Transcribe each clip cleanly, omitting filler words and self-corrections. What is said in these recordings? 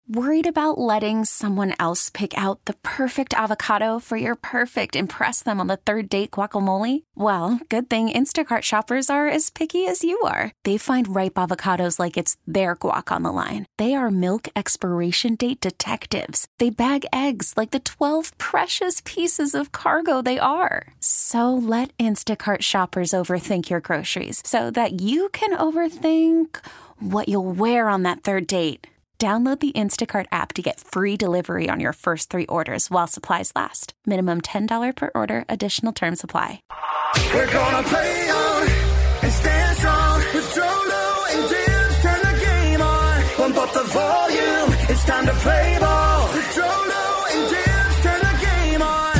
Worried about letting someone else pick out the perfect avocado for your perfect impress them on the third date guacamole? Well, good thing Instacart shoppers are as picky as you are. They find ripe avocados like it's their guac on the line. They are milk expiration date detectives. They bag eggs like the 12 precious pieces of cargo they are. So let Instacart shoppers overthink your groceries so that you can overthink what you'll wear on that third date. Download the Instacart app to get free delivery on your first 3 orders while supplies last. Minimum $10 per order. Additional terms apply. We're gonna play on and stand strong with Jolo and Dibs. Turn the game on. Pump up the volume. It's time to play ball with Jolo and Dibs. Turn the game on.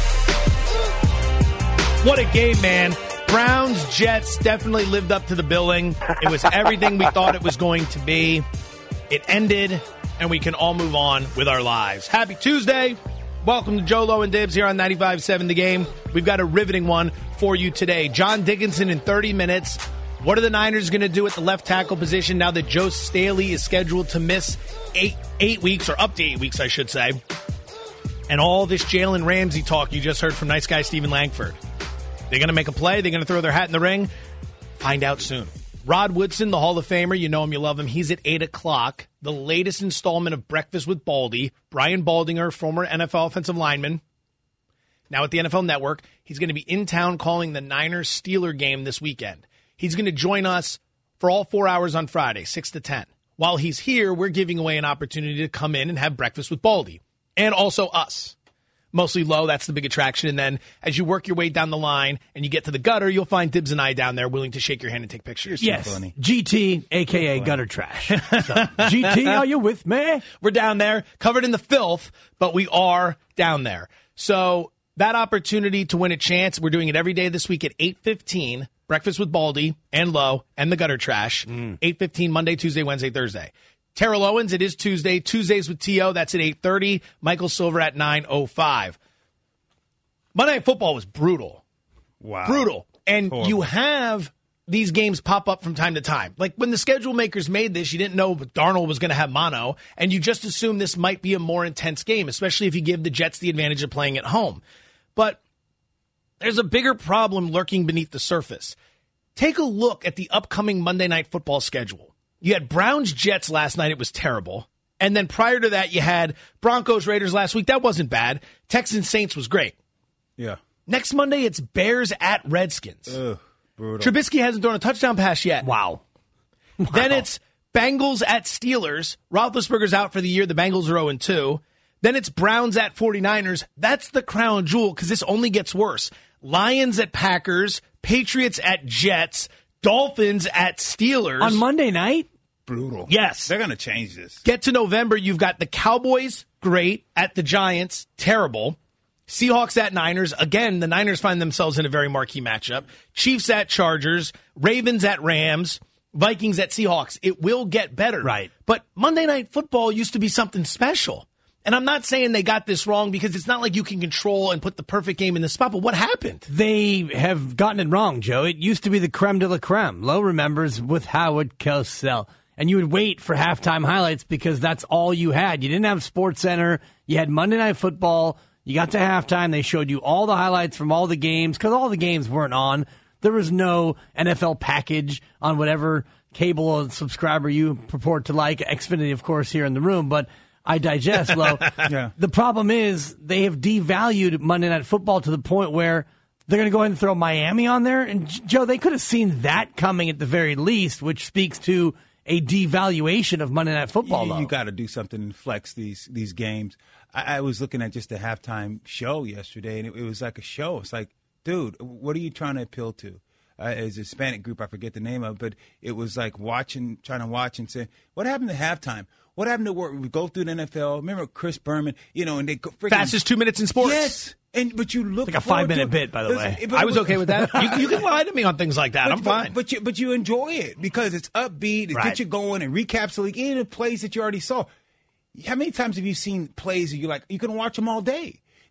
What a game, man. Browns, Jets definitely lived up to the billing. It was everything we thought it was going to be. It ended, and we can all move on with our lives. Happy Tuesday. Welcome to Jolo and Dibs here on 95.7 The Game. We've got a riveting one for you today. John Dickinson in 30 minutes. What are the Niners going to do at the left tackle position now that Joe Staley is scheduled to miss 8 weeks, or up to 8 weeks, I should say. And all this Jalen Ramsey talk you just heard from nice guy Stephen Langford. They're going to make a play. They're going to throw their hat in the ring. Find out soon. Rod Woodson, the Hall of Famer, you know him, you love him. He's at 8 o'clock. The latest installment of Breakfast with Baldy. Brian Baldinger, former NFL offensive lineman, now at the NFL Network. He's going to be in town calling the Niners-Steeler game this weekend. He's going to join us for all 4 hours on Friday, 6 to 10. While he's here, we're giving away an opportunity to come in and have Breakfast with Baldy. And also us. Mostly low, that's the big attraction. And then as you work your way down the line and you get to the gutter, you'll find Dibs and I down there willing to shake your hand and take pictures. Yes, funny. GT, a.k.a. gutter trash. So, GT, are you with me? We're down there, covered in the filth, but we are down there. So that opportunity to win a chance, we're doing it every day this week at 8:15, Breakfast with Baldy and Low and the gutter trash, 8:15, Monday, Tuesday, Wednesday, Thursday. Terrell Owens, it is Tuesday. Tuesdays with T.O., that's at 8:30. Michael Silver at 9:05. Monday Night Football was brutal. Wow. Brutal. And Horrible. you have these games pop up from time to time. Like when the schedule makers made this, you didn't know Darnold was going to have mono, and you just assumed this might be a more intense game, especially if you give the Jets the advantage of playing at home. But there's a bigger problem lurking beneath the surface. Take a look at the upcoming Monday Night Football schedule. You had Browns-Jets last night. It was terrible. And then prior to that, you had Broncos-Raiders last week. That wasn't bad. Texans-Saints was great. Yeah. Next Monday, it's Bears at Redskins. Ugh, brutal. Trubisky hasn't thrown a touchdown pass yet. Wow. Then it's Bengals at Steelers. Roethlisberger's out for the year. The Bengals are 0-2. Then it's Browns at 49ers. That's the crown jewel because this only gets worse. Lions at Packers. Patriots at Jets. Dolphins at Steelers. On Monday night? Brutal. Yes. They're going to change this. Get to November, you've got the Cowboys, great, at the Giants, terrible. Seahawks at Niners. Again, the Niners find themselves in a very marquee matchup. Chiefs at Chargers. Ravens at Rams. Vikings at Seahawks. It will get better. Right. But Monday Night Football used to be something special. And I'm not saying they got this wrong because it's not like you can control and put the perfect game in the spot, but what happened? They have gotten it wrong, Joe. It used to be the creme de la creme. Lowe remembers with Howard Cosell. And you would wait for halftime highlights because that's all you had. You didn't have SportsCenter. You had Monday Night Football. You got to halftime. They showed you all the highlights from all the games because all the games weren't on. There was no NFL package on whatever cable subscriber you purport to like. Xfinity, of course, here in the room. But I digest, Lo. Yeah. The problem is they have devalued Monday Night Football to the point where they're going to go ahead and throw Miami on there. And, Joe, they could have seen that coming at the very least, which speaks to a devaluation of Monday Night Football. You got to do something and flex these games. I was looking at just the halftime show yesterday, and it was like a show. It's like, dude, what are you trying to appeal to? As a Hispanic group, I forget the name of it, but it was like trying to watch and say, what happened to halftime? What happened to work? We go through the NFL. Remember Chris Berman, and they go freaking Fastest 2 minutes in sports. Yes. But you look like a 5-minute bit, by the way. I was okay with that. You can lie to me on things like that. I'm fine. But you enjoy it because it's upbeat. It gets you going and recaps the league in plays that you already saw. How many times have you seen plays that you can watch them all day?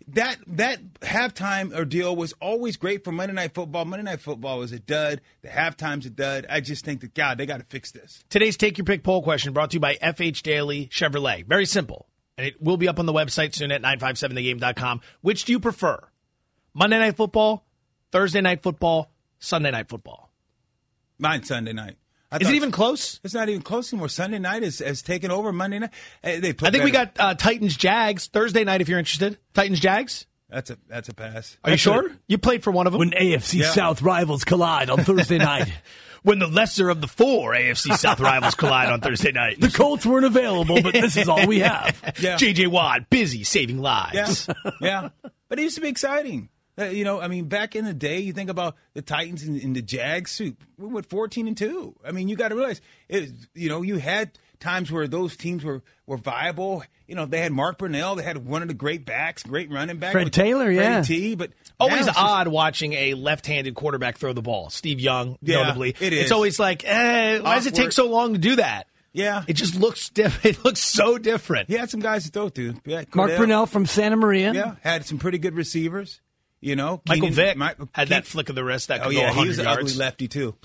that halftime ordeal was always great for Monday Night Football. Monday Night Football was a dud. The halftime's a dud. I just think that, God, they got to fix this. Today's Take Your Pick poll question brought to you by FH Daily Chevrolet. Very simple. And it will be up on the website soon at 957thegame.com. Which do you prefer? Monday Night Football, Thursday Night Football, Sunday Night Football? Mine's Sunday night. Is it even close? It's not even close anymore. Sunday night has taken over Monday night. They play I think better. we got Titans-Jags Thursday night if you're interested. Titans-Jags? That's a pass. Are you sure? You played for one of them? When AFC South rivals collide on Thursday night. When the lesser of the four AFC South rivals collide on Thursday night. The Colts weren't available, but this is all we have. Yeah. J.J. Watt, busy saving lives. Yeah. But it used to be exciting. Back in the day, you think about the Titans and the Jags. We went 14-2. I mean, you got to realize, you had times where those teams were viable. They had Mark Brunell. They had one of the great backs, great running back. Fred Taylor, Freddie T, but always odd watching a left-handed quarterback throw the ball. Steve Young, notably. It is. It's always like, why does it take so long to do that? Yeah. It just looks different. It looks so different. He had some guys to throw to. Yeah, Mark Brunell from Santa Maria. Yeah, had some pretty good receivers. Michael Vick had that flick of the wrist that could go 100 he was an yards. ugly lefty, too.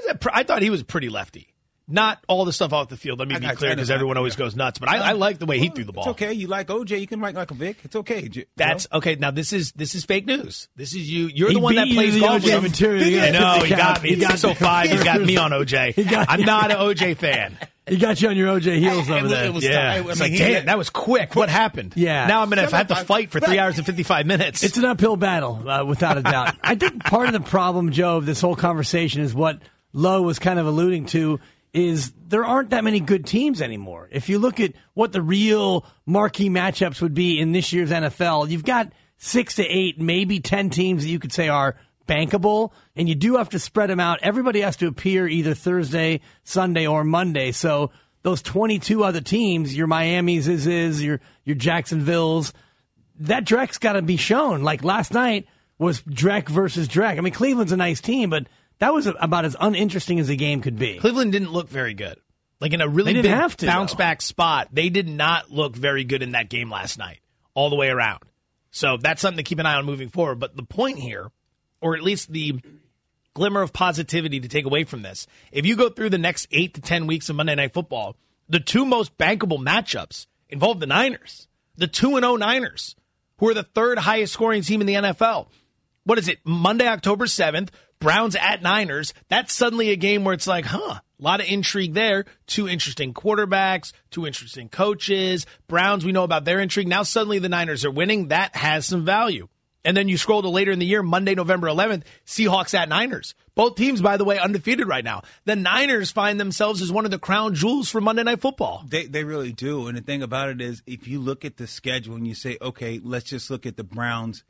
I thought he was pretty lefty. Not all the stuff off the field. Let me be clear, because everyone always goes nuts. But I like the way he threw the ball. It's okay. You like OJ. You can like Michael Vick. It's okay. That's okay. Now this is fake news. This is you. You're the one that plays golf with material. I know. He got me. 605. He got me on OJ. I'm not an OJ fan. He got you on your OJ heels over there. It's like, damn, that was quick. What happened? Yeah. Now I'm going to have to fight for 3 hours and 55 minutes. It's an uphill battle, without a doubt. I think part of the problem, Joe, of this whole conversation is what Lowe was kind of alluding to, is there aren't that many good teams anymore. If you look at what the real marquee matchups would be in this year's NFL, you've got 6 to 8, maybe 10 teams that you could say are bankable, and you do have to spread them out. Everybody has to appear either Thursday, Sunday, or Monday. So those 22 other teams, your Miamis, your Jacksonvilles, that Drek's got to be shown. Like last night was Drek versus Drek. I mean, Cleveland's a nice team, but that was about as uninteresting as a game could be. Cleveland didn't look very good. Like in a really big bounce-back spot, they did not look very good in that game last night, all the way around. So that's something to keep an eye on moving forward. But the point here, or at least the glimmer of positivity to take away from this, if you go through the next 8 to 10 weeks of Monday Night Football, the two most bankable matchups involve the Niners, the 2-0 Niners, who are the third highest scoring team in the NFL. What is it, Monday, October 7th, Browns at Niners? That's suddenly a game where it's like, a lot of intrigue there. Two interesting quarterbacks, two interesting coaches. Browns, we know about their intrigue. Now suddenly the Niners are winning. That has some value. And then you scroll to later in the year, Monday, November 11th, Seahawks at Niners. Both teams, by the way, undefeated right now. The Niners find themselves as one of the crown jewels for Monday Night Football. They really do. And the thing about it is, if you look at the schedule and you say, okay, let's just look at the Browns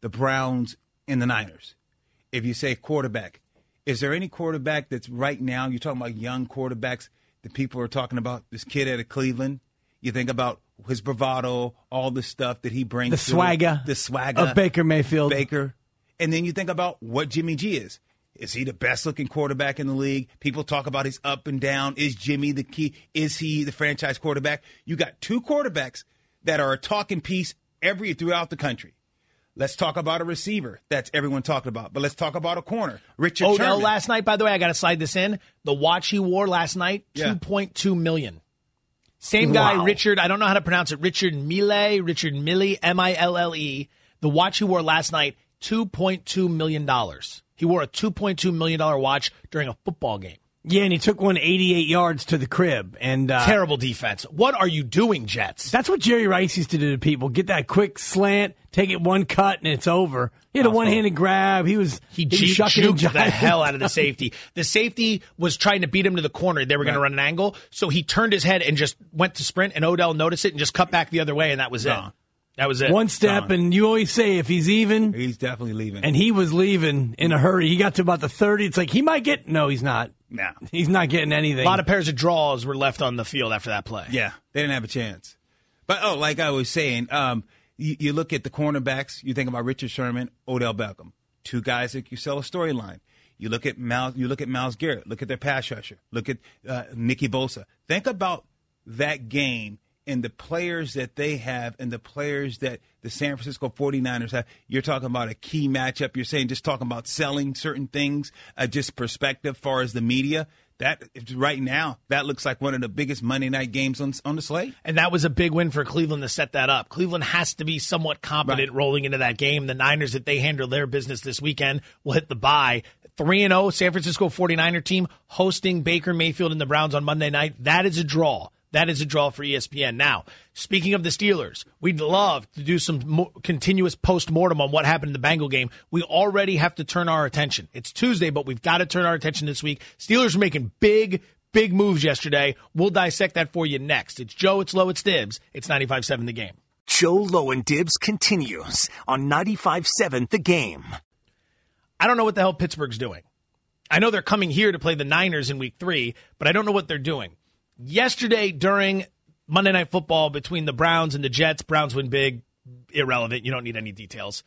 and the Niners. If you say quarterback, is there any quarterback that's right now, you're talking about young quarterbacks that people are talking about, this kid out of Cleveland? You think about his bravado, all the stuff that he brings. The swagger of Baker Mayfield. And then you think about what Jimmy G is. Is he the best-looking quarterback in the league? People talk about his up and down. Is Jimmy the key? Is he the franchise quarterback? You got two quarterbacks that are a talking piece throughout the country. Let's talk about a receiver that's everyone talking about. But let's talk about a corner. Richard Odell Sherman. last night, by the way, I got to slide this in. The watch he wore last night, $2.2 million. Same guy, Richard, I don't know how to pronounce it, Richard Mille, Mille. The watch he wore last night, $2.2 million. He wore a $2.2 million watch during a football game. Yeah, and he took one 88 yards to the crib. And terrible defense. What are you doing, Jets? That's what Jerry Rice used to do to people. Get that quick slant, take it one cut, and it's over. He had a one-handed grab. He juked the hell out of the safety. The safety was trying to beat him to the corner. They were going to run an angle, so he turned his head and just went to sprint, and Odell noticed it and just cut back the other way, and that was it. That was it. One step, and you always say if he's even. He's definitely leaving. And he was leaving in a hurry. He got to about the 30. It's like he might get. No, he's not. No. He's not getting anything. A lot of pairs of draws were left on the field after that play. Yeah, they didn't have a chance. But, like I was saying, you look at the cornerbacks, you think about Richard Sherman, Odell Beckham. Two guys that you sell a storyline. You look at Myles Garrett. Look at their pass rusher. Look at Nicky Bosa. Think about that game and the players that they have and the players that the San Francisco 49ers have, you're talking about a key matchup. You're saying just talking about selling certain things, just perspective as far as the media. That right now, that looks like one of the biggest Monday night games on the slate. And that was a big win for Cleveland to set that up. Cleveland has to be somewhat competent rolling into that game. The Niners, if they handle their business this weekend, will hit the bye. 3-0 San Francisco 49er team hosting Baker Mayfield and the Browns on Monday night. That is a draw. That is a draw for ESPN. Now, speaking of the Steelers, we'd love to do some continuous post-mortem on what happened in the Bengal game. We already have to turn our attention. It's Tuesday, but we've got to turn our attention this week. Steelers are making big moves yesterday. We'll dissect that for you next. It's Joe, it's Low, it's Dibs. It's 95.7 The Game. Joe, Low, and Dibs continues on 95.7 The Game. I don't know what the hell Pittsburgh's doing. I know they're coming here to play the Niners in week 3, but I don't know what they're doing. Yesterday, during Monday Night Football between the Browns and the Jets, Browns win big, irrelevant. You don't need any details.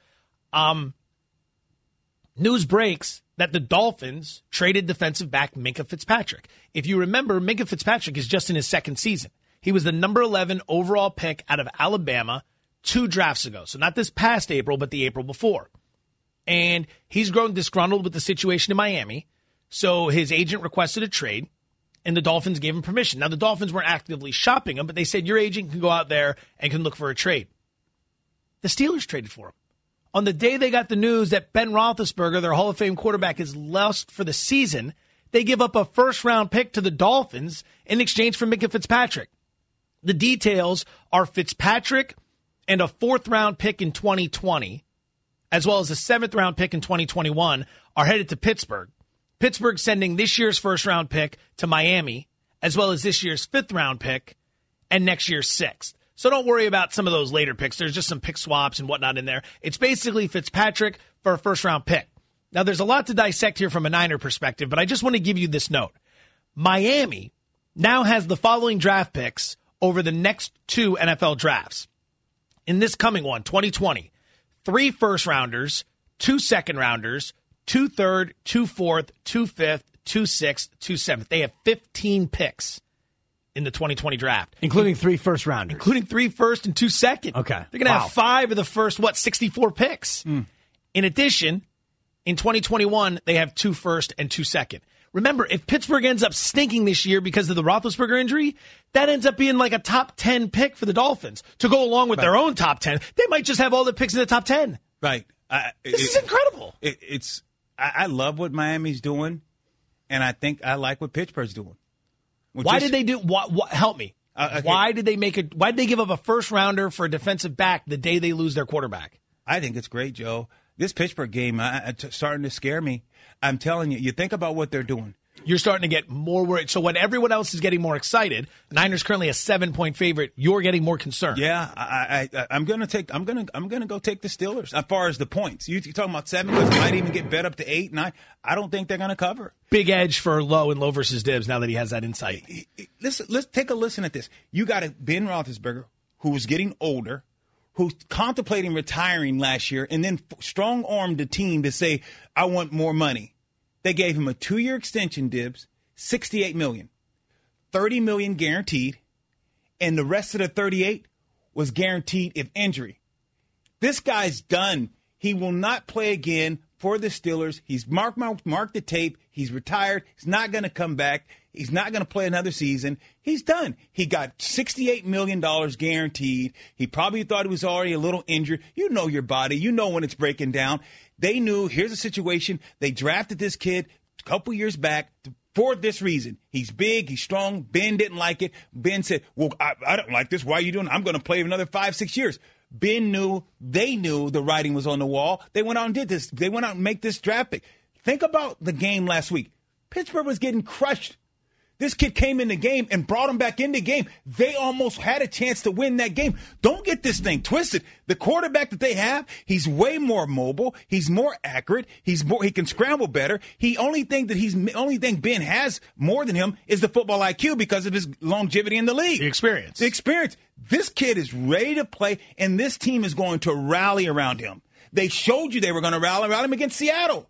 News breaks that the Dolphins traded defensive back Minkah Fitzpatrick. If you remember, Minkah Fitzpatrick is just in his second season. He was the number 11 overall pick out of Alabama 2 drafts ago. So not this past April, but the April before. And he's grown disgruntled with the situation in Miami. So his agent requested a trade. And the Dolphins gave him permission. Now, the Dolphins weren't actively shopping him, but they said your agent can go out there and can look for a trade. The Steelers traded for him. On the day they got the news that Ben Roethlisberger, their Hall of Fame quarterback, is lost for the season, they give up a first-round pick to the Dolphins in exchange for Minkah Fitzpatrick. The details are Fitzpatrick and a 4th-round pick in 2020, as well as a 7th-round pick in 2021, are headed to Pittsburgh. Pittsburgh sending this year's first-round pick to Miami, as well as this year's 5th-round pick and next year's 6th. So don't worry about some of those later picks. There's just some pick swaps and whatnot in there. It's basically Fitzpatrick for a first-round pick. Now, there's a lot to dissect here from a Niner perspective, but I just want to give you this note. Miami now has the following draft picks over the next 2 NFL drafts. In this coming one, 2020, 3 first-rounders, 2 second-rounders, 2 third, 2 fourth, 2 fifth, 2 sixth, 2 seventh. They have 15 picks in the 2020 draft. Including 3 first-rounders. Including 3 first and 2 second. Okay. They're going to have 5 of the first, 64 picks. In addition, in 2021, they have 2 first and 2 second. Remember, if Pittsburgh ends up stinking this year because of the Roethlisberger injury, that ends up being like a top 10 pick for the Dolphins to go along with their own top 10. They might just have all the picks in the top 10. Right. This is incredible. I love what Miami's doing, and I think I like what Pittsburgh's doing. Why did they do? Help me. Okay. Why did they Why did they give up a first rounder for a defensive back the day they lose their quarterback? I think it's great, Joe. This Pittsburgh game starting to scare me. I'm telling you. You think about what they're doing. You're starting to get more worried. So when everyone else is getting more excited, Niners currently a 7-point favorite. You're getting more concerned. Yeah, I'm gonna go take the Steelers as far as the points. You're talking about 7, because it might even get bet up to 8, 9. I don't think they're gonna cover. Big edge for Low and Low versus Dibs now that he has that insight. Listen, let's take a listen at this. You got a Ben Roethlisberger who's getting older, who's contemplating retiring last year, and then strong-armed the team to say, I want more money. They gave him a 2-year extension, Dibs, $68 million, $30 million guaranteed, and the rest of the 38 was guaranteed if injury. This guy's done. He will not play again for the Steelers. He's marked the tape. He's retired. He's not going to come back. He's not going to play another season. He's done. He got $68 million guaranteed. He probably thought he was already a little injured. You know your body. You know when it's breaking down. They knew, here's the situation. They drafted this kid a couple years back for this reason. He's big. He's strong. Ben didn't like it. Ben said, well, I don't like this. Why are you doing it? I'm going to play another 5-6 years. Ben knew, they knew the writing was on the wall. They went out and did this. They went out and make this draft pick. Think about the game last week. Pittsburgh was getting crushed. This kid came in the game and brought him back in the game. They almost had a chance to win that game. Don't get this thing twisted. The quarterback that they have, he's way more mobile. He's more accurate. He can scramble better. Only thing Ben has more than him is the football IQ because of his longevity in the league. The experience. This kid is ready to play, and this team is going to rally around him. They showed you they were going to rally around him against Seattle.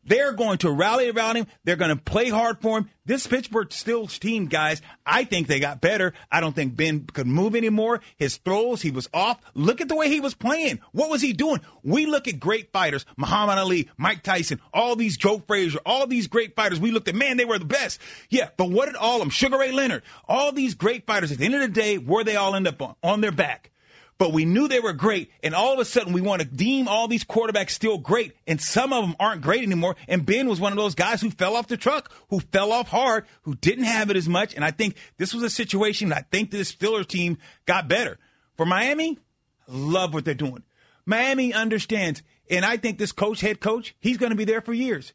They're going to rally around him. They're going to play hard for him. This Pittsburgh Steelers team, guys, I think they got better. I don't think Ben could move anymore. His throws, he was off. Look at the way he was playing. What was he doing? We look at great fighters, Muhammad Ali, Mike Tyson, all these Joe Frazier, all these great fighters. We looked at, man, they were the best. Yeah, but what did all of them, Sugar Ray Leonard, all these great fighters, at the end of the day, where they all end up on their back. But we knew they were great, and all of a sudden we want to deem all these quarterbacks still great, and some of them aren't great anymore. And Ben was one of those guys who fell off the truck, who fell off hard, who didn't have it as much. And I think this was a situation that I think this Steelers team got better. For Miami, I love what they're doing. Miami understands, and I think this head coach, he's going to be there for years.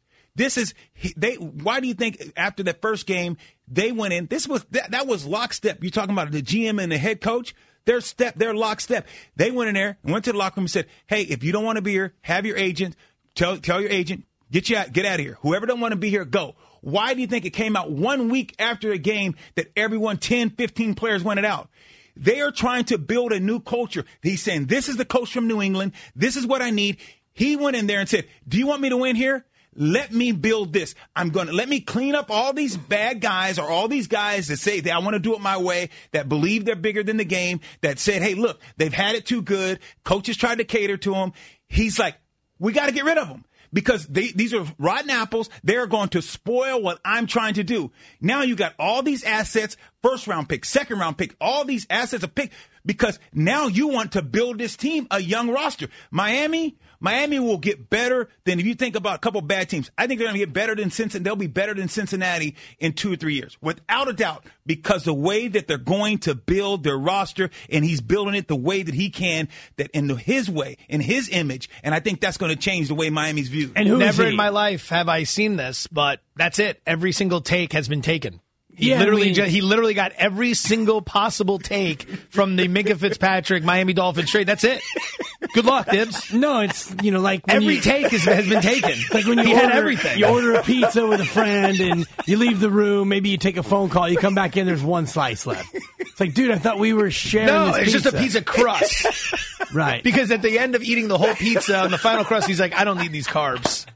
Why do you think after that first game they went in? That was lockstep. You're talking about the GM and the head coach. They're lockstep. They went in there and went to the locker room and said, hey, if you don't want to be here, have your agent, tell your agent, get out of here. Whoever don't want to be here, go. Why do you think it came out 1 week after a game that everyone, 10, 15 players went out? They are trying to build a new culture. He's saying, this is the coach from New England. This is what I need. He went in there and said, do you want me to win here? Let me build this. Let me clean up all these bad guys or all these guys that say that I want to do it my way, that believe they're bigger than the game, that said, hey, look, they've had it too good. Coaches tried to cater to them. He's like, we got to get rid of them because these are rotten apples. They're going to spoil what I'm trying to do. Now you got all these assets, first round pick, second round pick, all these assets of pick because now you want to build this team, a young roster. Miami will get better than if you think about a couple of bad teams. I think they're going to get better than Cincinnati. They'll be better than Cincinnati in 2 or 3 years, without a doubt, because the way that they're going to build their roster, and he's building it the way that he can, that in his way, in his image, and I think that's going to change the way Miami's viewed. And never in my life have I seen this, but that's it. Every single take has been taken. He literally got every single possible take from the Minkah Fitzpatrick Miami Dolphins trade. That's it. Good luck, Dibs. No, it's, like every take has been taken. It's like when you had everything. You order a pizza with a friend and you leave the room. Maybe you take a phone call. You come back in, there's one slice left. It's like, dude, I thought we were sharing this pizza. It's just a piece of crust. Right. Because at the end of eating the whole pizza, on the final crust, he's like, I don't need these carbs.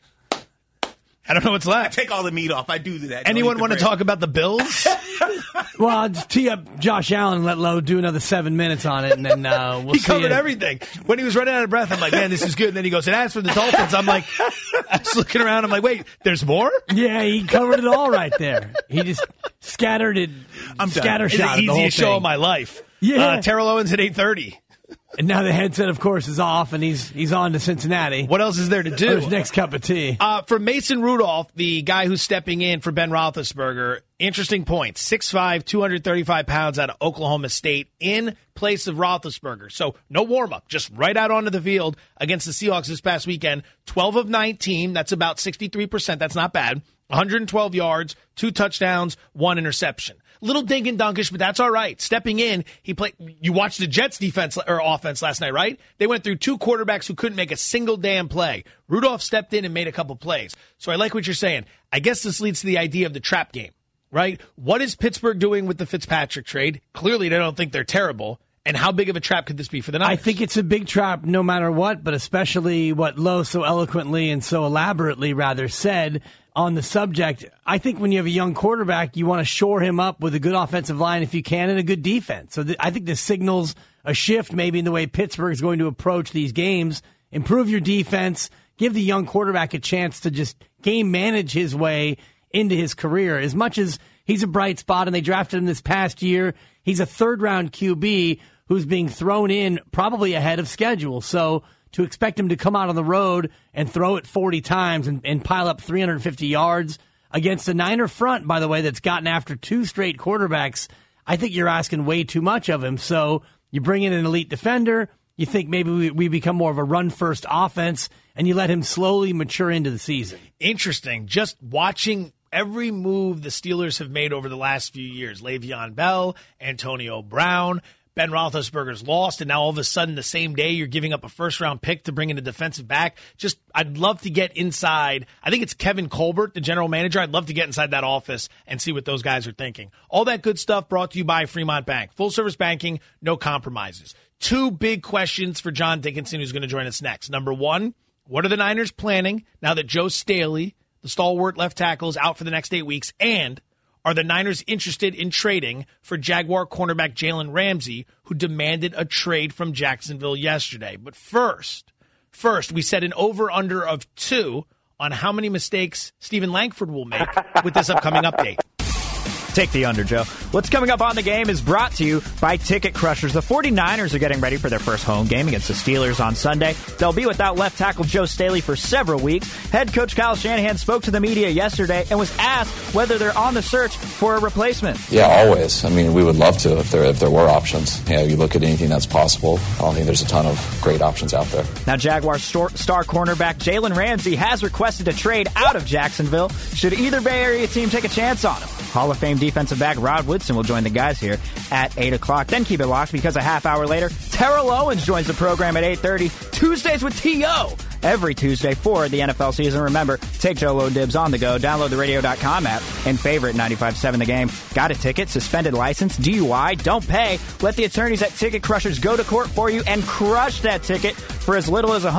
I don't know what's left. I take all the meat off. I do that. Anyone want to talk about the Bills? Well, I'll just tee up Josh Allen and let Lowe do another 7 minutes on it, and then we'll see. He covered everything. When he was running out of breath, I'm like, man, this is good. And then he goes, and as for the Dolphins, I'm like, I was looking around. I'm like, wait, there's more? Yeah, he covered it all right there. He just scattered it. Scattershot. It's the easiest show of my life. Yeah. Terrell Owens at 8:30. And now the headset, of course, is off, and he's on to Cincinnati. What else is there to do? His next cup of tea. For Mason Rudolph, the guy who's stepping in for Ben Roethlisberger, interesting point. 6'5", 235 pounds out of Oklahoma State in place of Roethlisberger. So no warm-up, just right out onto the field against the Seahawks this past weekend. 12 of 19, that's about 63%. That's not bad. 112 yards, 2 touchdowns, 1 interception. Little dink and dunkish, but that's all right. Stepping in, he played. You watched the Jets defense or offense last night, right? They went through 2 quarterbacks who couldn't make a single damn play. Rudolph stepped in and made a couple plays. So I like what you're saying. I guess this leads to the idea of the trap game, right? What is Pittsburgh doing with the Fitzpatrick trade? Clearly, they don't think they're terrible. And how big of a trap could this be for the Niners? I think it's a big trap no matter what, but especially what Lowe so eloquently and so elaborately rather said on the subject. I think when you have a young quarterback, you want to shore him up with a good offensive line if you can and a good defense. So I think this signals a shift maybe in the way Pittsburgh is going to approach these games. Improve your defense. Give the young quarterback a chance to just game manage his way into his career. As much as he's a bright spot and they drafted him this past year, he's a third-round QB who's being thrown in probably ahead of schedule. So to expect him to come out on the road and throw it 40 times and pile up 350 yards against a Niner front, by the way, that's gotten after 2 straight quarterbacks, I think you're asking way too much of him. So you bring in an elite defender, you think maybe we become more of a run-first offense, and you let him slowly mature into the season. Interesting. Just watching every move the Steelers have made over the last few years. Le'Veon Bell, Antonio Brown, Ben Roethlisberger's lost, and now all of a sudden the same day you're giving up a first-round pick to bring in a defensive back. Just, I'd love to get inside. I think it's Kevin Colbert, the general manager. I'd love to get inside that office and see what those guys are thinking. All that good stuff brought to you by Fremont Bank. Full-service banking, no compromises. 2 big questions for John Dickinson, who's going to join us next. Number 1, What are the Niners planning now that Joe Staley, the stalwart left tackle, is out for the next 8 weeks? And are the Niners interested in trading for Jaguar cornerback Jalen Ramsey, who demanded a trade from Jacksonville yesterday? But first, we set an over-under of 2 on how many mistakes Stephen Langford will make with this upcoming update. Take the under, Joe. What's coming up on the game is brought to you by Ticket Crushers. The 49ers are getting ready for their first home game against the Steelers on Sunday. They'll be without left tackle Joe Staley for several weeks. Head coach Kyle Shanahan spoke to the media yesterday and was asked whether they're on the search for a replacement. Yeah, always. I mean, we would love to if there were options. Yeah, you look at anything that's possible. I don't think there's a ton of great options out there. Now, Jaguars star cornerback Jalen Ramsey has requested a trade out of Jacksonville should either Bay Area team take a chance on him. Hall of Fame defensive back Rod Woodson will join the guys here at 8 o'clock. Then keep it locked because a half hour later, Terrell Owens joins the program at 8:30. Tuesdays with T.O. every Tuesday for the NFL season. Remember, take Joe Low Dibs on the go. Download the radio.com app and favorite 95.7 The Game. Got a ticket, suspended license, DUI, don't pay. Let the attorneys at Ticket Crushers go to court for you and crush that ticket for as little as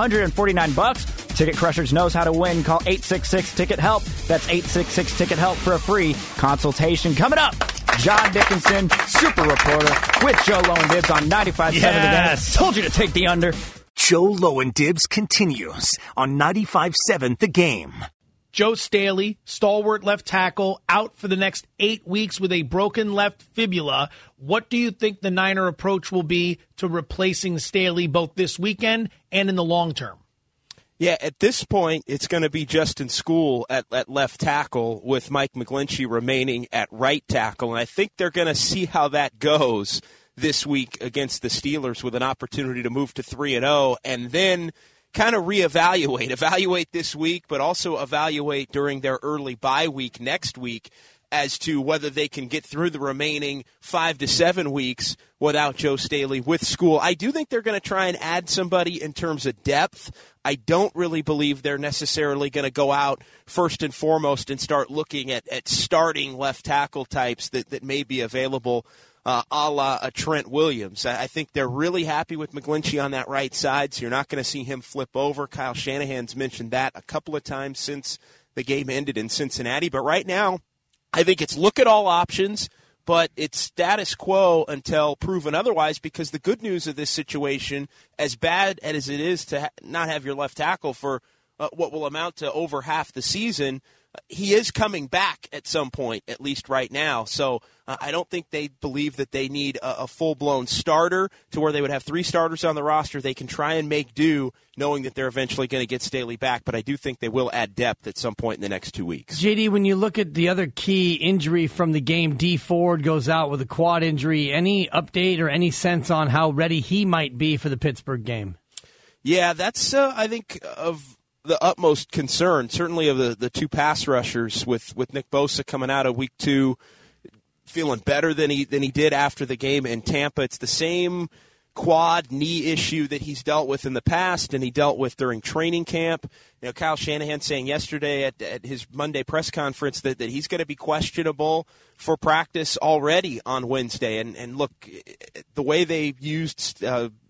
$149. Ticket Crushers knows how to win. Call 866-TICKET-HELP. That's 866-TICKET-HELP for a free consultation. Coming up, John Dickinson, super reporter, with Joe Low and Dibs on 95.7 The Game. Told you to take the under. Joe Low and Dibs continues on 95.7 The Game. Joe Staley, stalwart left tackle, out for the next 8 weeks with a broken left fibula. What do you think the Niner approach will be to replacing Staley both this weekend and in the long term? Yeah, at this point, it's going to be Justin Skule at left tackle with Mike McGlinchey remaining at right tackle. And I think they're going to see how that goes this week against the Steelers with an opportunity to move to 3-0 and then kind of evaluate this week, but also evaluate during their early bye week next week as to whether they can get through the remaining 5 to 7 weeks without Joe Staley with Skule. I do think they're going to try and add somebody in terms of depth. I don't really believe they're necessarily going to go out first and foremost and start looking at starting left tackle types that may be available a la a Trent Williams. I think they're really happy with McGlinchey on that right side, so you're not going to see him flip over. Kyle Shanahan's mentioned that a couple of times since the game ended in Cincinnati. But right now, I think it's look at all options, but it's status quo until proven otherwise, because the good news of this situation, as bad as it is to not have your left tackle for what will amount to over half the season, he is coming back at some point, at least right now. So I don't think they believe that they need a full-blown starter to where they would have 3 starters on the roster. They can try and make do, knowing that they're eventually going to get Staley back, but I do think they will add depth at some point in the next 2 weeks. JD, when you look at the other key injury from the game, D Ford goes out with a quad injury. Any update or any sense on how ready he might be for the Pittsburgh game? Yeah, that's, I think, of the utmost concern, certainly of the 2 pass rushers with Nick Bosa coming out of week 2, feeling better than he did after the game in Tampa. It's the same quad knee issue that he's dealt with in the past and he dealt with during training camp. You know, Kyle Shanahan saying yesterday at his Monday press conference that he's going to be questionable for practice already on Wednesday. And look, the way they used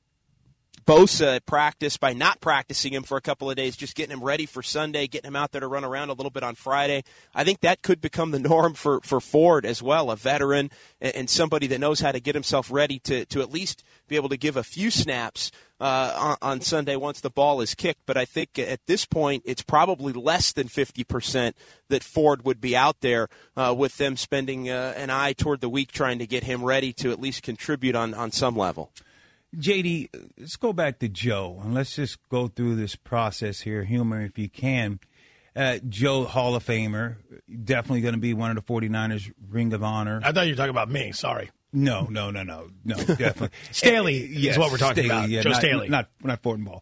Bosa at practice by not practicing him for a couple of days, just getting him ready for Sunday, getting him out there to run around a little bit on Friday. I think that could become the norm for Ford as well, a veteran and somebody that knows how to get himself ready to at least be able to give a few snaps on Sunday once the ball is kicked. But I think at this point it's probably less than 50% that Ford would be out there with them spending an eye toward the week trying to get him ready to at least contribute on some level. JD, let's go back to Joe, and let's just go through this process here, humor if you can. Joe, Hall of Famer, definitely going to be one of the 49ers Ring of Honor. I thought you were talking about me. Sorry. No, definitely. Staley is what we're talking about. Yeah, Joe Staley. Not Ford and Ball.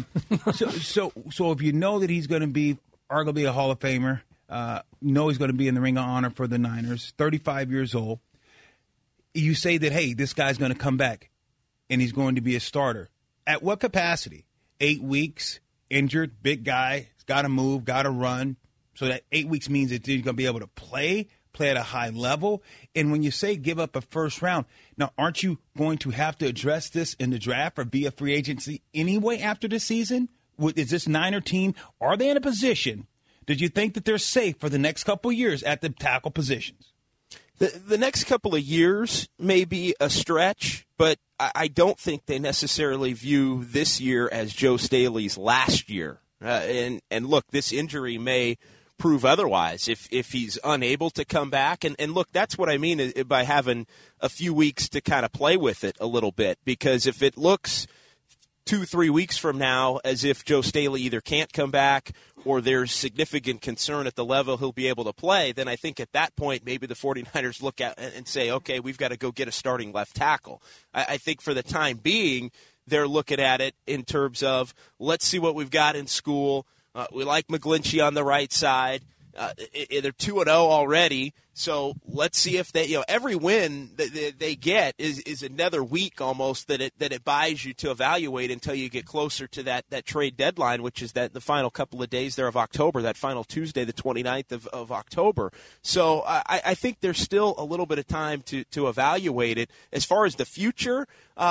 So if you know that he's going to be arguably a Hall of Famer, know he's going to be in the Ring of Honor for the Niners, 35 years old, you say that, hey, this guy's going to come back and he's going to be a starter. At what capacity? 8 weeks, injured, big guy, he's got to move, got to run. So that 8 weeks means that he's going to be able to play at a high level. And when you say give up a first round, now aren't you going to have to address this in the draft or via free agency anyway after the season? Is this Niner team, are they in a position, did you think that they're safe for the next couple of years at the tackle positions? The next couple of years may be a stretch, but I don't think they necessarily view this year as Joe Staley's last year. And look, this injury may prove otherwise if he's unable to come back. And look, that's what I mean by having a few weeks to kind of play with it a little bit, because if it looks 2-3 weeks from now as if Joe Staley either can't come back or there's significant concern at the level he'll be able to play, then I think at that point maybe the 49ers look at and say, okay, we've got to go get a starting left tackle. I think for the time being, they're looking at it in terms of, let's see what we've got in school. We like McGlinchey on the right side. They're 2-0 already, so let's see if they, every win that they get is another week almost that it buys you to evaluate until you get closer to that trade deadline, which is the final couple of days there of October, that final Tuesday, the 29th of October. So I think there's still a little bit of time to evaluate it. As far as the future,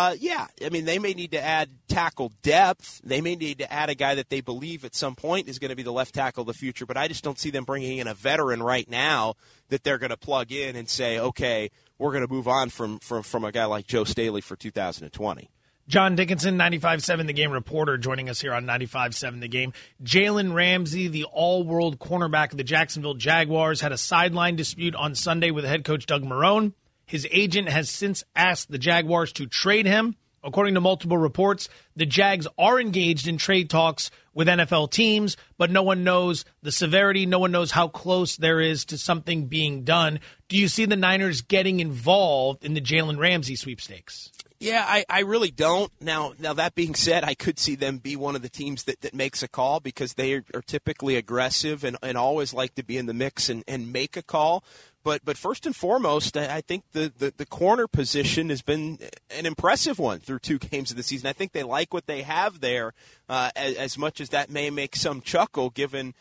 they may need to add tackle depth. They may need to add a guy that they believe at some point is going to be the left tackle of the future, but I just don't see them bringing in a veteran right now that they're going to plug in and say, okay, we're going to move on from a guy like Joe Staley for 2020. John Dickinson, 95.7 The Game reporter, joining us here on 95.7 The Game. Jalen Ramsey, the all-world cornerback of the Jacksonville Jaguars, had a sideline dispute on Sunday with head coach Doug Marrone. His agent has since asked the Jaguars to trade him. According to multiple reports, the Jags are engaged in trade talks with NFL teams, but no one knows the severity. No one knows how close there is to something being done. Do you see the Niners getting involved in the Jalen Ramsey sweepstakes? Yeah, I really don't. Now that being said, I could see them be one of the teams that makes a call, because they are typically aggressive and always like to be in the mix and make a call. But first and foremost, I think the corner position has been an impressive one through 2 games of the season. I think they like what they have there, as much as that may make some chuckle given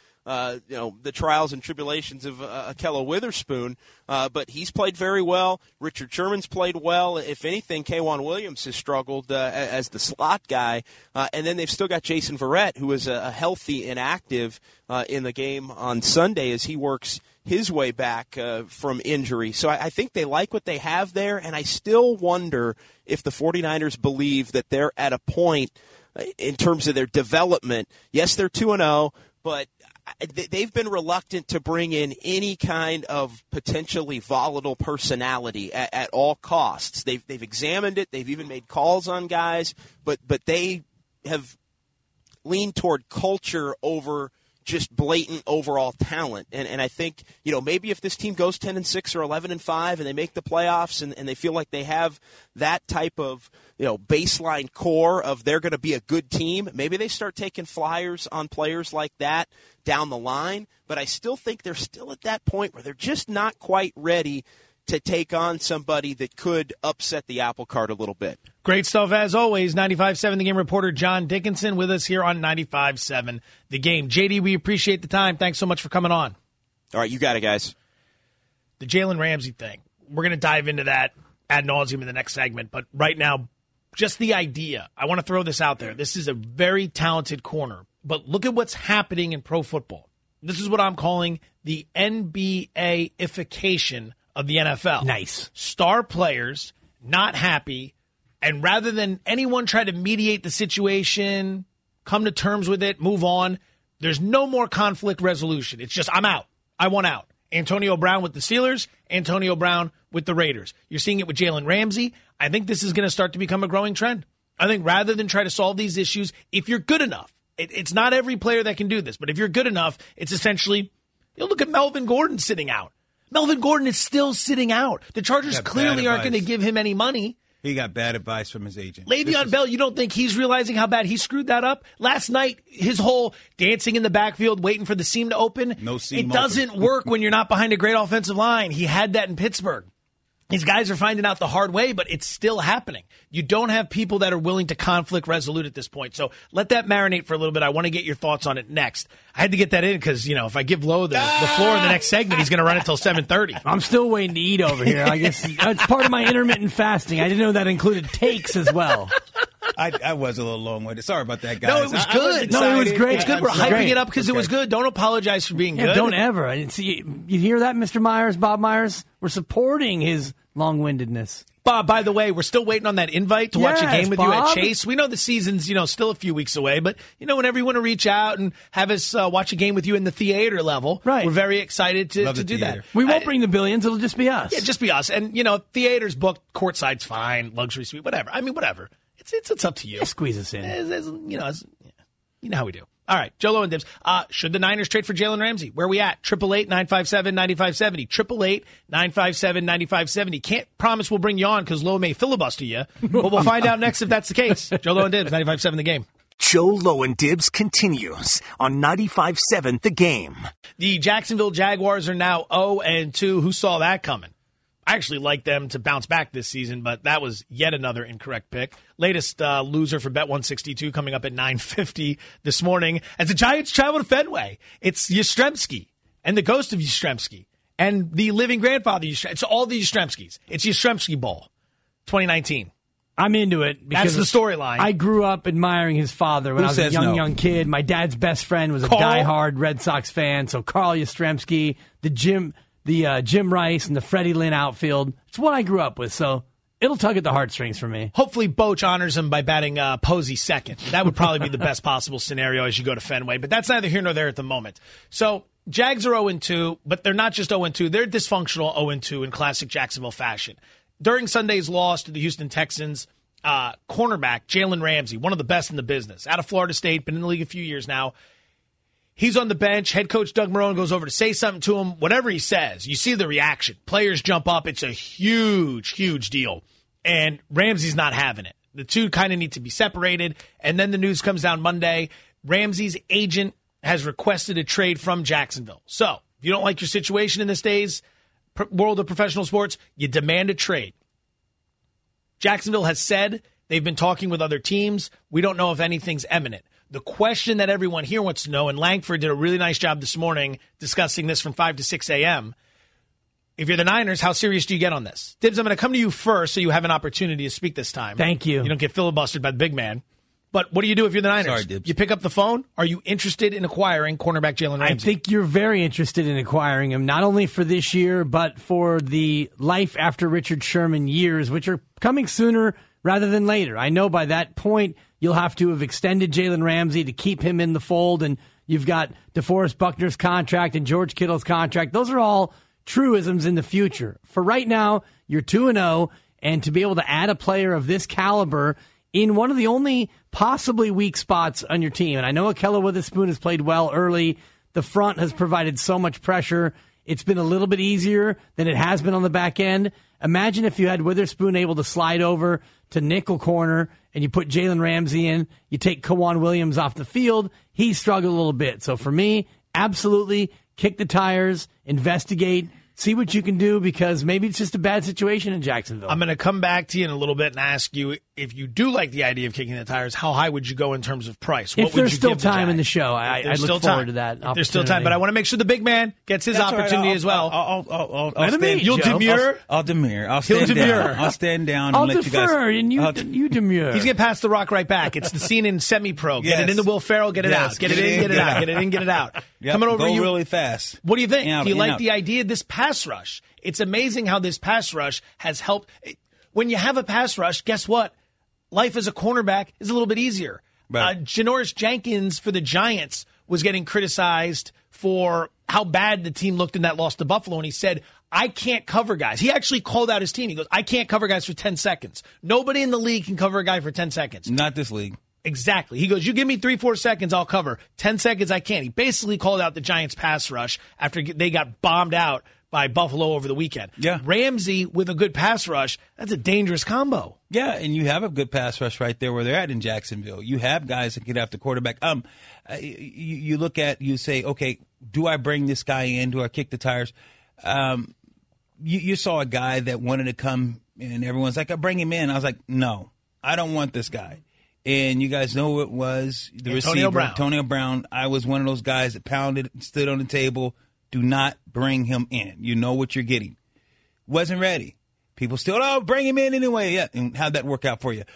the trials and tribulations of Ahkello Witherspoon. But he's played very well. Richard Sherman's played well. If anything, K'Waun Williams has struggled as the slot guy. And then they've still got Jason Verrett, who is a healthy and active in the game on Sunday as he works his way back from injury. So I think they like what they have there, and I still wonder if the 49ers believe that they're at a point in terms of their development. Yes, they're 2-0, but they've been reluctant to bring in any kind of potentially volatile personality at all costs. They've examined it. They've even made calls on guys, but they have leaned toward culture over just blatant overall talent. And I think, maybe if this team goes 10-6 or 11-5 and they make the playoffs and they feel like they have that type of, baseline core of they're going to be a good team, maybe they start taking flyers on players like that down the line. But I still think they're still at that point where they're just not quite ready to take on somebody that could upset the apple cart a little bit. Great stuff as always. 95.7 The Game reporter John Dickinson with us here on 95.7 The Game. JD, we appreciate the time. Thanks so much for coming on. All right, you got it, guys. The Jalen Ramsey thing. We're going to dive into that ad nauseum in the next segment. But right now, just the idea. I want to throw this out there. This is a very talented corner. But look at what's happening in pro football. This is what I'm calling the NBA-ification of the NFL. Nice. Star players not happy, and rather than anyone try to mediate the situation, come to terms with it, move on, there's no more conflict resolution. It's just, I'm out. I want out. Antonio Brown with the Steelers, Antonio Brown with the Raiders. You're seeing it with Jalen Ramsey. I think this is going to start to become a growing trend. I think rather than try to solve these issues, if you're good enough, it's not every player that can do this, but if you're good enough, it's essentially, look at Melvin Gordon sitting out. Melvin Gordon is still sitting out. The Chargers clearly aren't going to give him any money. He got bad advice from his agent. Le'Veon Bell, you don't think he's realizing how bad he screwed that up? Last night, his whole dancing in the backfield, waiting for the seam to open. No seam. It doesn't work when you're not behind a great offensive line. He had that in Pittsburgh. These guys are finding out the hard way, but it's still happening. You don't have people that are willing to conflict resolute at this point. So let that marinate for a little bit. I want to get your thoughts on it next. I had to get that in because, if I give Lowe the floor in the next segment, he's going to run it until 7:30. I'm still waiting to eat over here. I guess it's part of my intermittent fasting. I didn't know that included takes as well. I was a little long-winded. Sorry about that, guys. No, it was good. No, it was great. It's good. We're hyping it up because it was good. Don't apologize for being good. Don't ever. And see, you hear that, Mr. Myers, Bob Myers? We're supporting his long-windedness. Bob, by the way, we're still waiting on that invite to watch a game with you at Bob. Chase. We know the season's, still a few weeks away, but, whenever you want to reach out and have us watch a game with you in the theater level, right. We're very excited to do that. We won't bring the billions. It'll just be us. Yeah, just be us. And, theater's booked, courtside's fine, luxury suite, whatever. I mean, whatever. It's up to you. Yeah, squeeze us in. You know how we do. All right, Joe and Dibs. Should the Niners trade for Jalen Ramsey? Where are we at? 888-957-9570. 888-957-9570. Can't promise we'll bring you on because Lowe may filibuster you, but we'll find out next if that's the case. Joe Lowe and Dibs, 95.7 The Game. Joe Lowe and Dibs continues on 95.7 The Game. The Jacksonville Jaguars are now 0-2. Who saw that coming? I actually like them to bounce back this season, but that was yet another incorrect pick. Latest loser for Bet162 coming up at 9:50 this morning as the Giants travel to Fenway. It's Yastrzemski and the ghost of Yastrzemski and the living grandfather Yastrzemski. It's all the Yastrzemskis. It's Yastrzemski Bowl 2019. I'm into it because that's the storyline. I grew up admiring his father when I was a young kid. My dad's best friend was a diehard Red Sox fan, so Carl Yastrzemski, the Jim Rice and the Freddie Lynn outfield. It's what I grew up with, so it'll tug at the heartstrings for me. Hopefully Boch honors him by batting Posey second. That would probably be the best possible scenario as you go to Fenway, but that's neither here nor there at the moment. So Jags are 0-2, but they're not just 0-2. They're dysfunctional 0-2 in classic Jacksonville fashion. During Sunday's loss to the Houston Texans, cornerback Jalen Ramsey, one of the best in the business, out of Florida State, been in the league a few years now. He's on the bench. Head coach Doug Marrone goes over to say something to him. Whatever he says, you see the reaction. Players jump up. It's a huge, huge deal. And Ramsey's not having it. The two kind of need to be separated. And then the news comes down Monday. Ramsey's agent has requested a trade from Jacksonville. So if you don't like your situation in this day's world of professional sports, you demand a trade. Jacksonville has said they've been talking with other teams. We don't know if anything's imminent. The question that everyone here wants to know, and Langford did a really nice job this morning discussing this from 5 to 6 a.m., if you're the Niners, how serious do you get on this? Dibs, I'm going to come to you first so you have an opportunity to speak this time. Thank you. You don't get filibustered by the big man. But what do you do if you're the Niners? Sorry, Dibs. You pick up the phone? Are you interested in acquiring cornerback Jalen Ramsey? I think you're very interested in acquiring him, not only for this year, but for the life after Richard Sherman years, which are coming sooner rather than later. I know by that point you'll have to have extended Jalen Ramsey to keep him in the fold, and you've got DeForest Buckner's contract and George Kittle's contract. Those are all truisms in the future. For right now, you're 2-0, and to be able to add a player of this caliber in one of the only possibly weak spots on your team, and I know Akella Witherspoon has played well early. The front has provided so much pressure. It's been a little bit easier than it has been on the back end. Imagine if you had Witherspoon able to slide over to nickel corner and you put Jalen Ramsey in, you take Kawan Williams off the field, he struggled a little bit. So for me, absolutely kick the tires, investigate, see what you can do, because maybe it's just a bad situation in Jacksonville. I'm going to come back to you in a little bit and ask you, if you do like the idea of kicking the tires, how high would you go in terms of price? What if there's would you still give time in the show, I'd look forward to that. There's still time, but I want to make sure the big man gets his opportunity as well. I'll Let him stand. eat, You'll Joe. demur? I'll demur. I'll stand He'll demur. down. I'll stand down. I'll and let defer, you guys, and you demur. He's going to pass the rock right back. It's the scene in Semi-Pro. Get it Yes. into Will Ferrell, get it Yes. out. Get it in, get it out. Get it in, get it out. Yep, Coming over go you really fast. What do you think? In, Do you in, like out. the idea of this pass rush? It's amazing how this pass rush has helped. When you have a pass rush, guess what? Life as a cornerback is a little bit easier. Right. Janoris Jenkins for the Giants was getting criticized for how bad the team looked in that loss to Buffalo, and he said, I can't cover guys. He actually called out his team. He goes, I can't cover guys for 10 seconds. Nobody in the league can cover a guy for 10 seconds. Not this league. Exactly. He goes, you give me 3-4 seconds, I'll cover. 10 seconds, I can't. He basically called out the Giants' pass rush after they got bombed out by Buffalo over the weekend. Yeah. Ramsey with a good pass rush, that's a dangerous combo. Yeah, and you have a good pass rush right there where they're at in Jacksonville. You have guys that get after quarterback. You look at, you say, okay, do I bring this guy in? Do I kick the tires? You saw a guy that wanted to come, and everyone's like, I bring him in. I was like, no, I don't want this guy. And you guys know who it was, the Antonio receiver, Brown. Antonio Brown. I was one of those guys that pounded, stood on the table. Do not bring him in. You know what you're getting. Wasn't ready. People still, bring him in anyway. Yeah, and how'd that work out for you?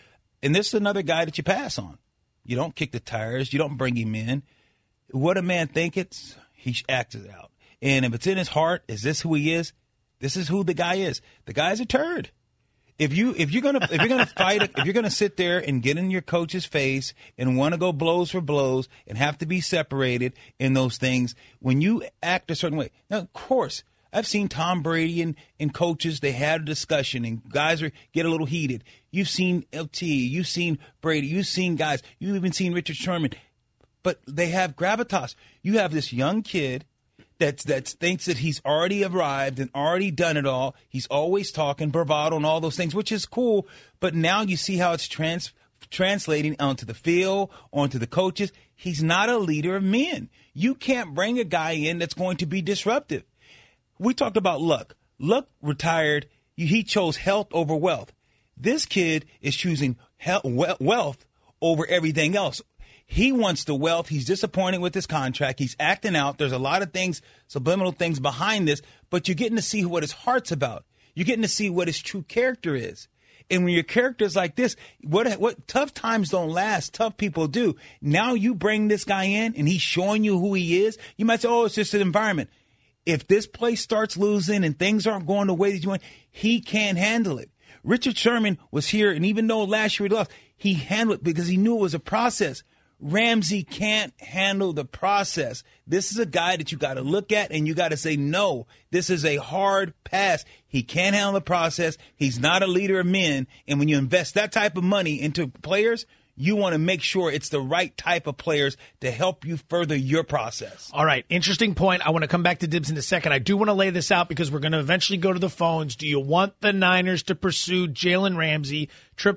And this is another guy that you pass on. You don't kick the tires. You don't bring him in. What a man thinketh, he acts it out. And if it's in his heart, is this who he is? This is who the guy is. The guy's a turd. If you're gonna fight, if you're gonna sit there and get in your coach's face and want to go blows for blows and have to be separated in those things, when you act a certain way. Now, of course, I've seen Tom Brady and coaches, they had a discussion and guys get a little heated. You've seen LT, you've seen Brady, you've seen guys, you've even seen Richard Sherman, but they have gravitas. You have this young kid that thinks that he's already arrived and already done it all. He's always talking bravado and all those things, which is cool. But now you see how it's translating onto the field, onto the coaches. He's not a leader of men. You can't bring a guy in that's going to be disruptive. We talked about Luck. Luck retired. He chose health over wealth. This kid is choosing wealth over everything else. He wants the wealth. He's disappointed with his contract. He's acting out. There's a lot of things, subliminal things behind this, but you're getting to see what his heart's about. You're getting to see what his true character is. And when your character is like this, what tough times don't last. Tough people do. Now you bring this guy in and he's showing you who he is. You might say, oh, it's just an environment. If this place starts losing and things aren't going the way that you want, he can't handle it. Richard Sherman was here, and even though last year he lost, he handled it because he knew it was a process. Ramsey can't handle the process. This is a guy that you got to look at and you got to say, no, this is a hard pass. He can't handle the process. He's not a leader of men. And when you invest that type of money into players, you want to make sure it's the right type of players to help you further your process. All right, interesting point. I want to come back to Dibs in a second. I do want to lay this out because we're going to eventually go to the phones. Do you want the Niners to pursue Jalen Ramsey?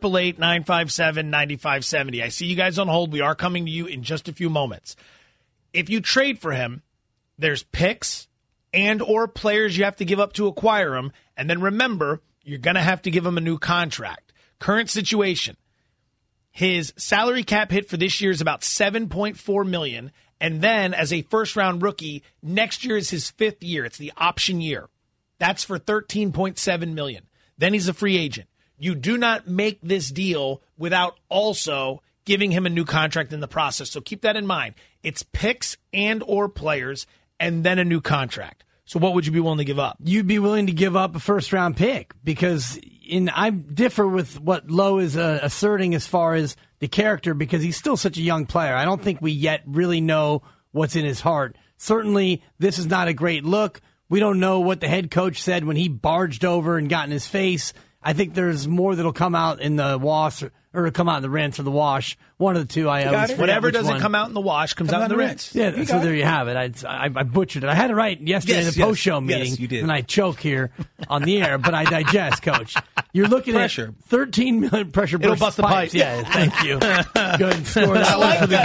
888-957-9570. I see you guys on hold. We are coming to you in just a few moments. If you trade for him, there's picks and or players you have to give up to acquire him. And then remember, you're going to have to give him a new contract. Current situation. His salary cap hit for this year is about $7.4 million. And then as a first-round rookie, next year is his fifth year. It's the option year. That's for $13.7 million. Then he's a free agent. You do not make this deal without also giving him a new contract in the process. So keep that in mind. It's picks and or players and then a new contract. So what would you be willing to give up? You'd be willing to give up a first-round pick because I differ with what Lowe is asserting as far as the character because he's still such a young player. I don't think we yet really know what's in his heart. Certainly, this is not a great look. We don't know what the head coach said when he barged over and got in his face. I think there's more that'll come out in the wash or come out in the rinse or the wash. One of the two. Whatever doesn't come out in the wash comes out in the rinse. Yeah, so there you have it. I butchered it. I had it right yesterday in the post-show meeting. Yes, you did. And I choke here on the air, but I digest, Coach. You're looking pressure. At 13 million pressure. It'll bust the pipes. Yeah, thank you. Good score. I like that.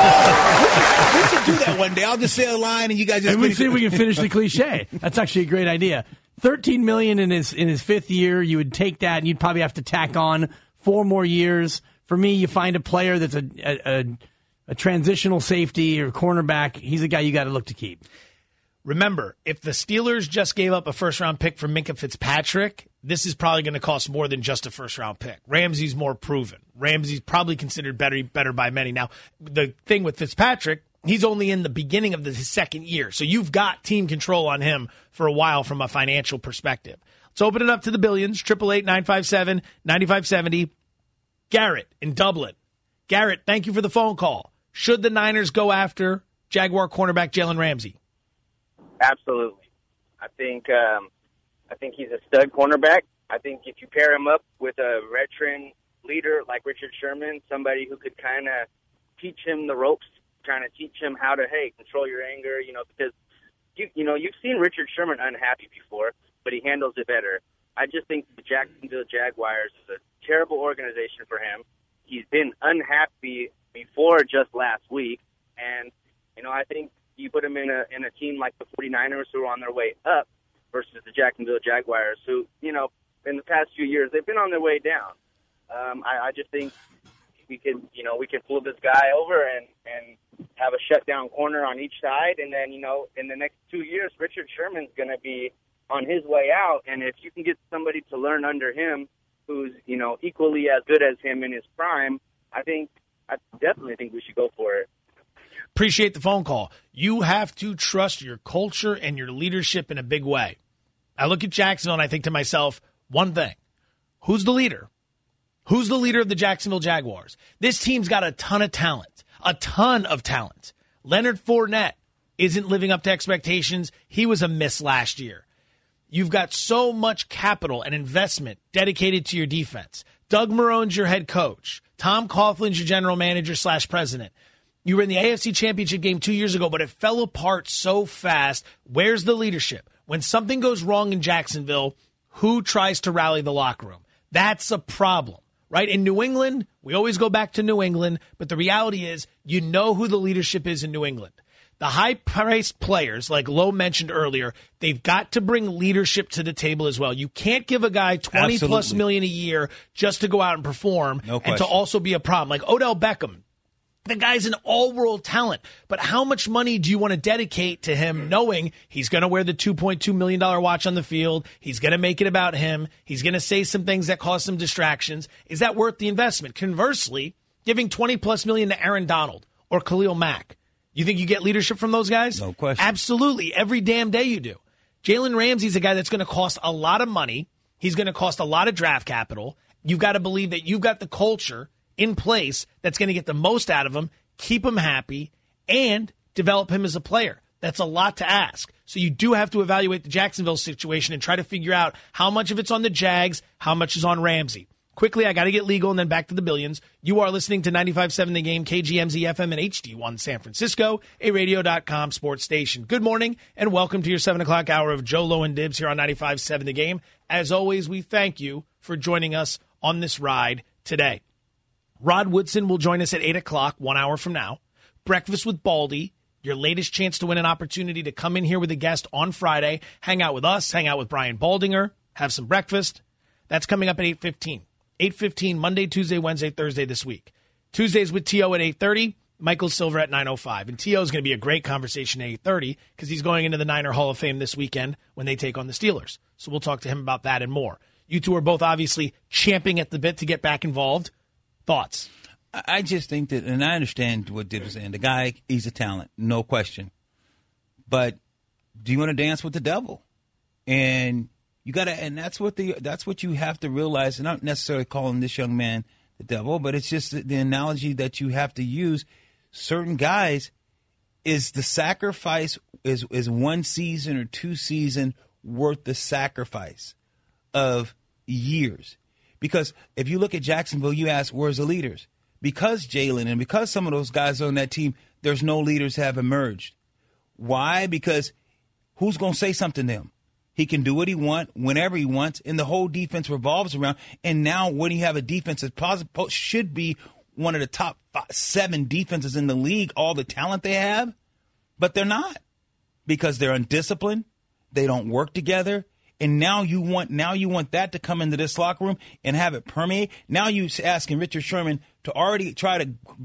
We should do that one day. I'll just say a line and you guys just. And we see if we can finish the cliche. That's actually a great idea. $13 million in his fifth year. You would take that, and you'd probably have to tack on 4 more years. For me, you find a player that's a transitional safety or cornerback. He's a guy you got to look to keep. Remember, if the Steelers just gave up a first-round pick for Minkah Fitzpatrick, this is probably going to cost more than just a first-round pick. Ramsey's more proven. Ramsey's probably considered better by many. Now, the thing with Fitzpatrick, he's only in the beginning of his second year, so you've got team control on him for a while from a financial perspective. Let's open it up to the billions, 888-957-9570. Garrett in Dublin. Garrett, thank you for the phone call. Should the Niners go after Jaguar cornerback Jalen Ramsey? Absolutely. I think he's a stud cornerback. I think if you pair him up with a veteran leader like Richard Sherman, somebody who could kind of teach him the ropes, kind of teach him how to, control your anger, because you've seen Richard Sherman unhappy before, but he handles it better. I just think the Jacksonville Jaguars is a terrible organization for him. He's been unhappy before just last week, and I think you put him in a team like the 49ers who are on their way up versus the Jacksonville Jaguars who, in the past few years they've been on their way down. I just think we can pull this guy over and have a shutdown corner on each side, and then in the next 2 years Richard Sherman's going to be on his way out, and if you can get somebody to learn under him who's, equally as good as him in his prime, I definitely think we should go for it. Appreciate the phone call. You have to trust your culture and your leadership in a big way. I look at Jacksonville and I think to myself, one thing. Who's the leader? Who's the leader of the Jacksonville Jaguars? This team's got a ton of talent. A ton of talent. Leonard Fournette isn't living up to expectations. He was a miss last year. You've got so much capital and investment dedicated to your defense. Doug Marrone's your head coach. Tom Coughlin's your general manager / president. You were in the AFC Championship game 2 years ago, but it fell apart so fast. Where's the leadership? When something goes wrong in Jacksonville, who tries to rally the locker room? That's a problem, right? In New England, we always go back to New England, but the reality is you know who the leadership is in New England. The high-priced players, like Lowe mentioned earlier, they've got to bring leadership to the table as well. You can't give a guy $20+ million a year just to go out and perform and to also be a problem. Like Odell Beckham. The guy's an all-world talent, but how much money do you want to dedicate to him knowing he's going to wear the $2.2 million watch on the field, he's going to make it about him, he's going to say some things that cause some distractions? Is that worth the investment? Conversely, giving $20+ million to Aaron Donald or Khalil Mack, you think you get leadership from those guys? No question. Absolutely. Every damn day you do. Jalen Ramsey's a guy that's going to cost a lot of money. He's going to cost a lot of draft capital. You've got to believe that you've got the culture in place that's going to get the most out of him, keep him happy, and develop him as a player. That's a lot to ask. So you do have to evaluate the Jacksonville situation and try to figure out how much of it's on the Jags, how much is on Ramsey. Quickly, I got to get legal and then back to the billions. You are listening to 95.7 The Game, KGMZ FM and HD1 San Francisco, a radio.com sports station. Good morning and welcome to your 7 o'clock hour of Joe Lowe and Dibs here on 95.7 The Game. As always, we thank you for joining us on this ride today. Rod Woodson will join us at 8 o'clock, 1 hour from now. Breakfast with Baldy, your latest chance to win an opportunity to come in here with a guest on Friday, hang out with us, hang out with Brian Baldinger, have some breakfast. That's coming up at 8:15. 8:15, Monday, Tuesday, Wednesday, Thursday this week. Tuesdays with T.O. at 8:30, Michael Silver at 9:05. And T.O. is going to be a great conversation at 8:30 because he's going into the Niner Hall of Fame this weekend when they take on the Steelers. So we'll talk to him about that and more. You two are both obviously champing at the bit to get back involved. Thoughts? I just think that, and I understand what Dib is saying. The guy, he's a talent, no question. But do you want to dance with the devil? And you got to, and that's what you have to realize. And not necessarily calling this young man the devil, but it's just the analogy that you have to use. Certain guys, is the sacrifice is 1 season or 2 season worth the sacrifice of years? Because if you look at Jacksonville, you ask, where's the leaders? Because Jalen and because some of those guys on that team, there's no leaders have emerged. Why? Because who's going to say something to him? He can do what he wants, whenever he wants, and the whole defense revolves around. And now when you have a defense that should be one of the top 7 defenses in the league, all the talent they have, but they're not because they're undisciplined. They don't work together. And now you want that to come into this locker room and have it permeate. Now you're asking Richard Sherman to already try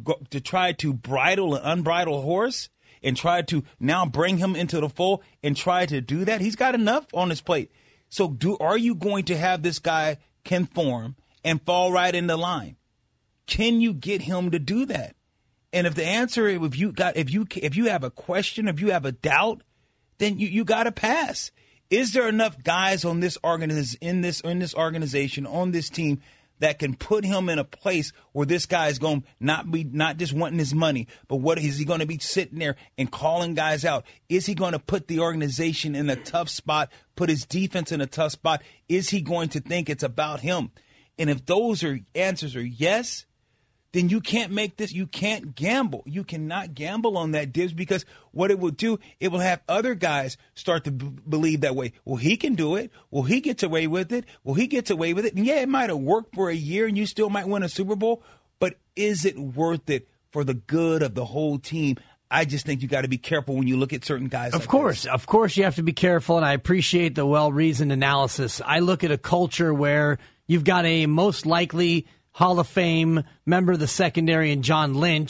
to bridle an unbridled horse and try to now bring him into the fold and try to do that. He's got enough on his plate. So are you going to have this guy conform and fall right into line? Can you get him to do that? And if the answer, if you have a question, if you have a doubt, then you got to pass. Is there enough guys on this organization, on this team, that can put him in a place where this guy is going to not just wanting his money, but what is he going to be sitting there and calling guys out? Is he going to put the organization in a tough spot, put his defense in a tough spot? Is he going to think it's about him? And if those answers are yes, then you can't make this. You can't gamble. You cannot gamble on that, Dibs, because what it will do, it will have other guys start to believe that way. Well, he can do it. Well, he gets away with it. Well, he gets away with it. And yeah, it might have worked for a year and you still might win a Super Bowl, but is it worth it for the good of the whole team? I just think you got to be careful when you look at certain guys. Of course you have to be careful, and I appreciate the well-reasoned analysis. I look at a culture where you've got a most likely Hall of Fame member of the secondary in John Lynch,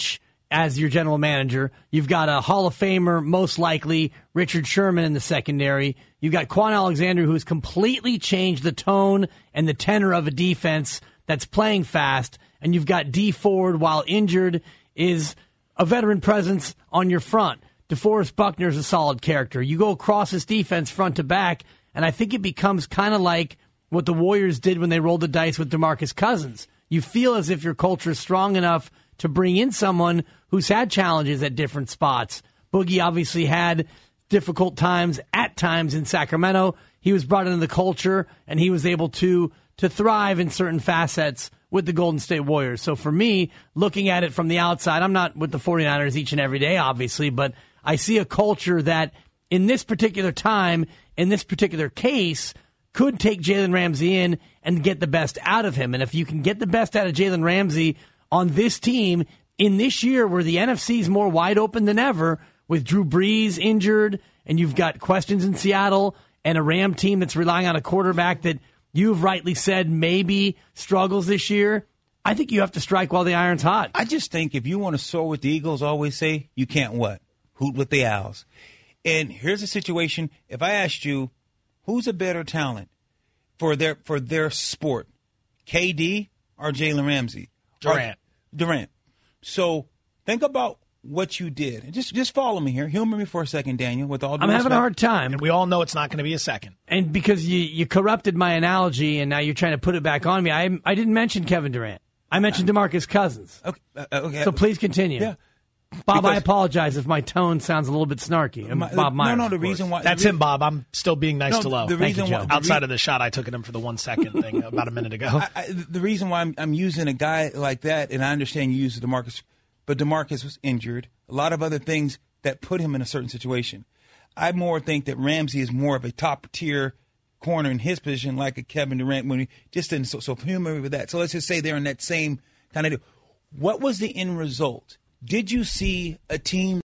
as your general manager. You've got a Hall of Famer, most likely, Richard Sherman in the secondary. You've got Quan Alexander, who's completely changed the tone and the tenor of a defense that's playing fast. And you've got D Ford, while injured, is a veteran presence on your front. DeForest Buckner's a solid character. You go across this defense front to back, and I think it becomes kind of like what the Warriors did when they rolled the dice with DeMarcus Cousins. You feel as if your culture is strong enough to bring in someone who's had challenges at different spots. Boogie obviously had difficult times at times in Sacramento. He was brought into the culture, and he was able to thrive in certain facets with the Golden State Warriors. So for me, looking at it from the outside, I'm not with the 49ers each and every day, obviously, but I see a culture that in this particular time, in this particular case, could take Jalen Ramsey in and get the best out of him. And if you can get the best out of Jalen Ramsey on this team in this year where the NFC is more wide open than ever, with Drew Brees injured, and you've got questions in Seattle, and a Ram team that's relying on a quarterback that you've rightly said maybe struggles this year, I think you have to strike while the iron's hot. I just think if you want to soar with the Eagles, always say, you can't what? Hoot with the Owls. And here's a situation. If I asked you, who's a better talent for their sport, KD or Jalen Ramsey? Durant. So think about what you did. And just follow me here. Humor me for a second, Daniel, with all due I'm having respect. a hard time. And we all know it's not going to be a second. And because you corrupted my analogy and now you're trying to put it back on me, I didn't mention Kevin Durant. I mentioned DeMarcus Cousins. Okay. So please continue. Yeah. Bob, I apologize if my tone sounds a little bit snarky. Bob Myers. No, the reason why... That's him, Bob. I'm still being nice to Lowe. The reason why, outside of the shot I took at him for the 1 second thing about a minute ago. The reason why I'm using a guy like that, and I understand you use DeMarcus, but DeMarcus was injured. A lot of other things that put him in a certain situation. I more think that Ramsey is more of a top-tier corner in his position, like a Kevin Durant, when he just didn't. So humor with that. So let's just say they're in that same kind of deal. What was the end result? Did you see a team?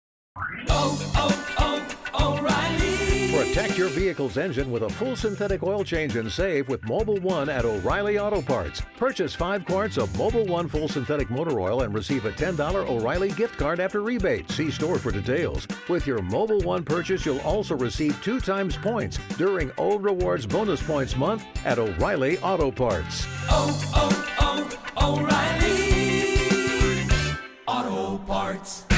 O'Reilly. Protect your vehicle's engine with a full synthetic oil change and save with Mobil 1 at O'Reilly Auto Parts. Purchase 5 quarts of Mobil 1 full synthetic motor oil and receive a $10 O'Reilly gift card after rebate. See store for details. With your Mobil 1 purchase, you'll also receive 2 times points during O Rewards Bonus Points Month at O'Reilly Auto Parts. O'Reilly Auto Parts.